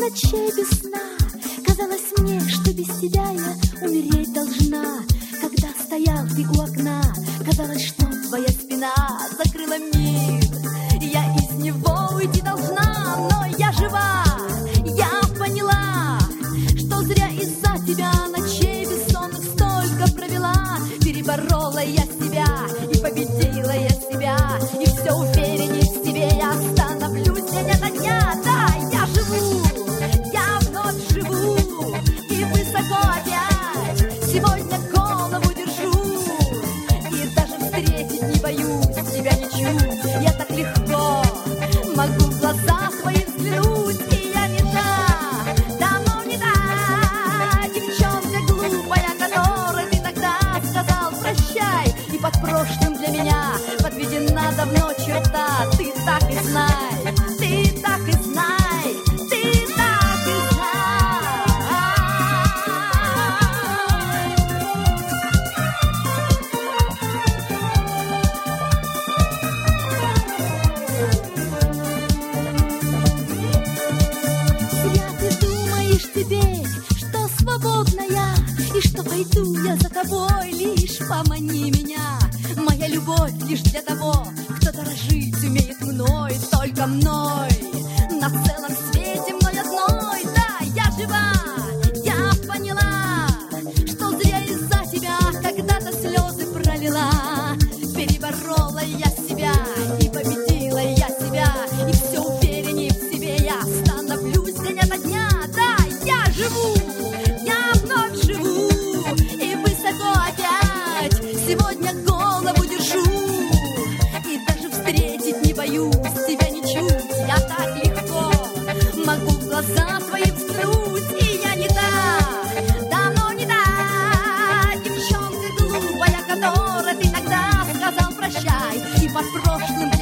ночей без сна. Казалось мне, что без тебя я умереть должна. Когда стоял ты у окна, казалось, что твоя спина закрыла мир, и я из него уйти должна. Но я жива, я поняла, что зря из-за тебя ночей бессонных столько провела. Переборола я себя и победила я себя, и все увереннее в себе я становлюсь день ото дня. Да, я живу, я вновь живу, и высоко опять сегодня голову держу, и даже встретить не боюсь тебя ничуть. Я так легко могу в глаза свои взглянуть, и я не та, давно не та девчонка глупая, которой ты тогда сказал прощай, и под прошлым для меня подведена давно черта. Ты так и знай, ты так и знай, ты так и зря ты думаешь теперь, что свободна я, и что пойду я за тобой, лишь помани меня. Моя любовь лишь для того, кто дорожить умеет мной, только мной, на целом свете мной одной. Да, я жива, я поняла, что зря из-за тебя когда-то слезы пролила. Переборола я себя и победила я себя, и все увереннее в себе я становлюсь день ото дня. Да, я живу, я вновь живу, и высоко опять сегодня голову держу, и даже встретить не боюсь тебя ничуть. Я так легко могу в глаза твои взглянуть, и я не та, давно не та девчонка глупая, которой ты тогда сказал прощай, и под прошлым